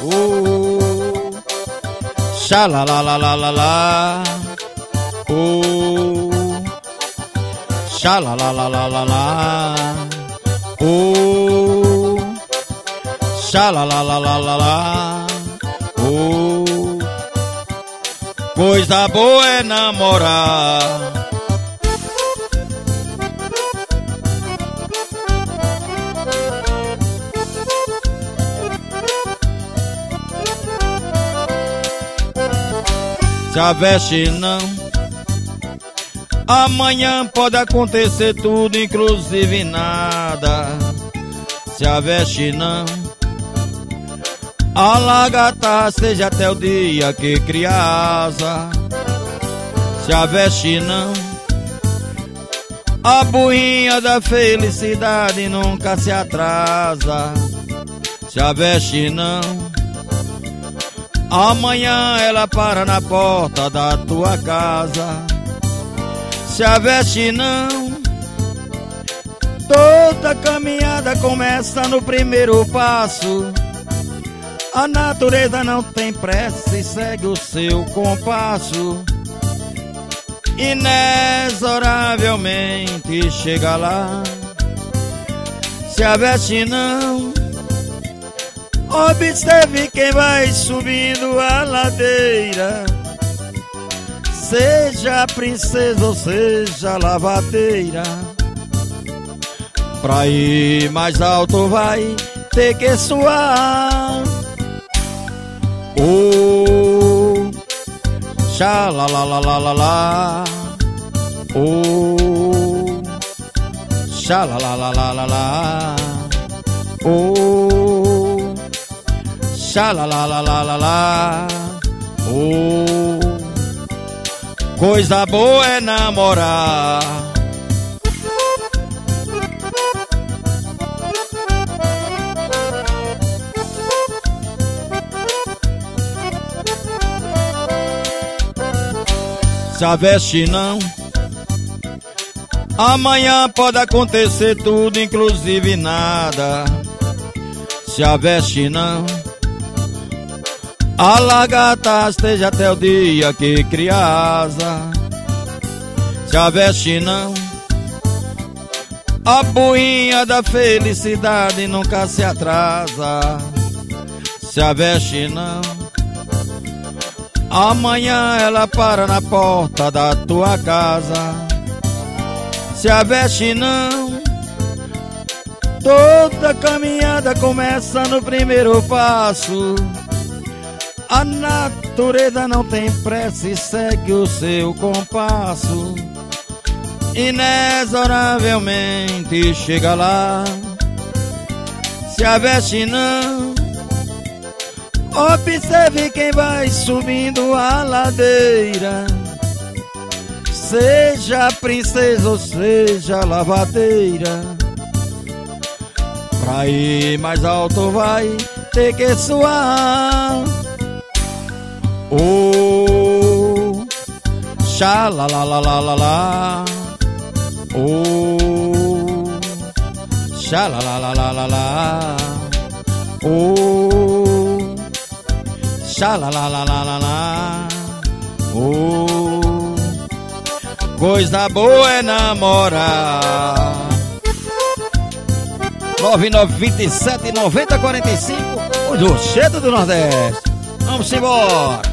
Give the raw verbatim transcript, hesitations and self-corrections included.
Oh, xa la la la la la la. Oh, xa la la la la la la. Oh, xa la la la la la la. Oh, coisa boa é namorar. Se aveste não, amanhã pode acontecer tudo, inclusive nada. Se aveste não, a lagarta seja até o dia que cria asa. Se aveste não, a burrinha da felicidade nunca se atrasa. Se aveste não, amanhã ela para na porta da tua casa. Se aveste não, toda caminhada começa no primeiro passo. A natureza não tem pressa e segue o seu compasso. Inexoravelmente chega lá. Se aveste não, observe quem vai subindo a ladeira. Seja princesa ou seja lavadeira, pra ir mais alto vai ter que suar. Oh, xa la la la la la la. Oh, xa la la la la la la. Oh, xa la la la la la la. Oh, coisa boa é namorar. Se aveste não, amanhã pode acontecer tudo, inclusive nada. Se aveste não, a lagarta esteja até o dia que cria asa. Se aveste não, a burrinha da felicidade nunca se atrasa. Se aveste não, amanhã ela para na porta da tua casa. Se aveste não, toda caminhada começa no primeiro passo. A natureza não tem pressa e segue o seu compasso. Inexoravelmente chega lá. Se aveste não, observe quem vai subindo a ladeira. Seja princesa ou seja lavadeira, pra ir mais alto vai ter que suar. Oh, xa la la la la la la. Oh, xa la la la la la la. Oh, xa la la la la la la. Oh, coisa boa é namorar. nove nove dois sete nove zero quatro cinco, o do Cheiro do Nordeste. Vamos embora.